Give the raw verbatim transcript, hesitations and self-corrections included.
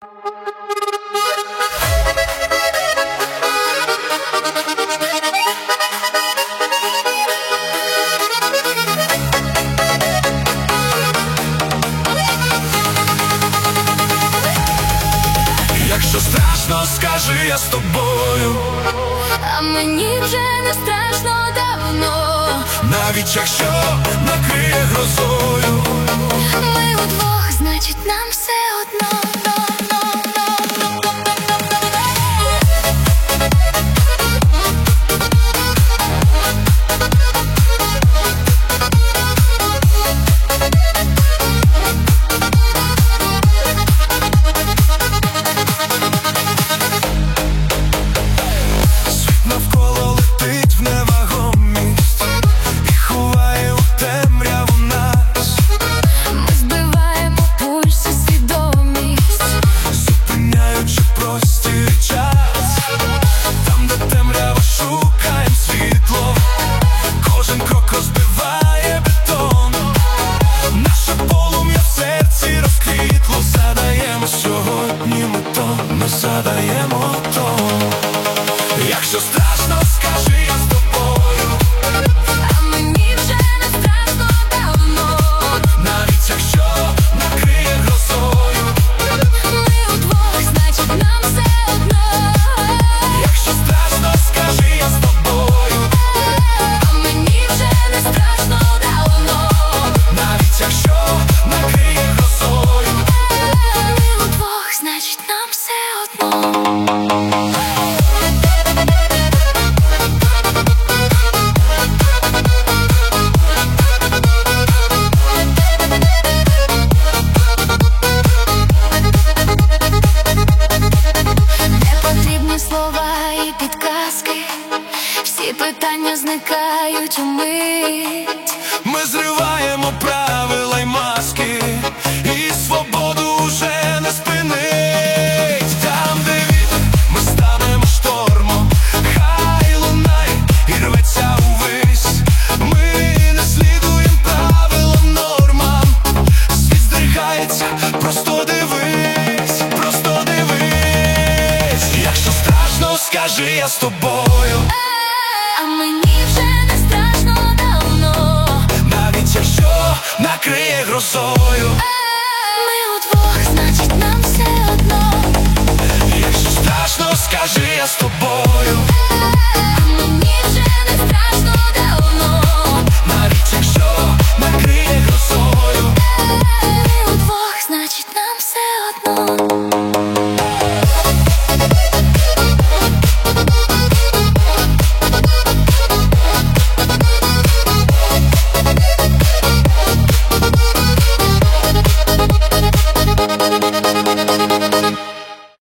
Якщо страшно, скажи, я з тобою. А мені вже не страшно давно, навіть якщо накриє грозою. Ми удвох, значить нам все одно. Ми задаємо тон. Якщо страшно, скажи, я з тобою. А мені вже не страшно давно, навіть якщо накриє грозою. Ми удвох, значить нам все одно. Якщо страшно, скажи, я з тобою. А мені вже не страшно давно, навіть якщо накриє грозою. Ми удвох, значить нам все одно. Слова і підказки, всі питання зникають умить. Ми зриваємо правила й маски, і свободу уже не спинить. Там, де вітер, ми станемо штормом. Хай лунає і рветься увесь. Ми не слідуємо правилам, нормам. Світ здригається, просто дивись, просто дивись. Якщо страшно, скажи, я з тобою. А мені вже не страшно давно, навіть якщо накриє грозою. Ми удвох, значить нам все одно. Якщо страшно, скажи, я з тобою.